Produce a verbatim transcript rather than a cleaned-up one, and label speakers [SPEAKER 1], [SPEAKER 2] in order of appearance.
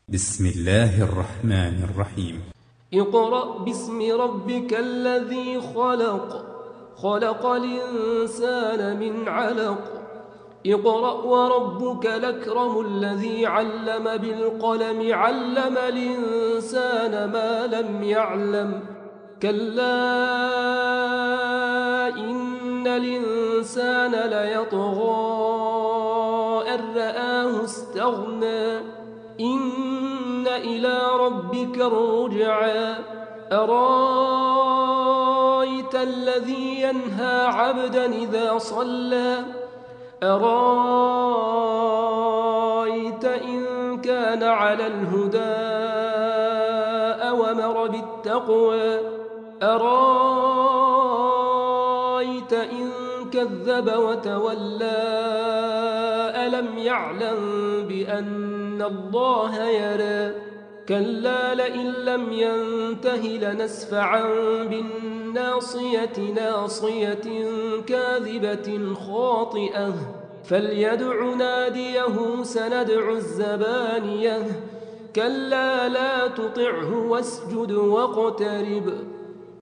[SPEAKER 1] بسم الله الرحمن الرحيم.
[SPEAKER 2] اقرأ باسم ربك الذي خلق خلق الإنسان من علق اقرأ وربك الأكرم الذي علم بالقلم علم الإنسان ما لم يعلم كلا إن الإنسان ليطغى أن رآه استغنى إن إلى ربك الرجعى أرايت الذي ينهى عبدا إذا صلى أرايت إن كان على الهدى أومر بالتقوى أرايت إن كذب وتولى ألم يعلم بأن الله يرى كلا لئن لم ينته لنسفعا بالناصية ناصية كاذبة خاطئة فليدع ناديه سندع الزبانية كلا لا تطعه واسجد واقترب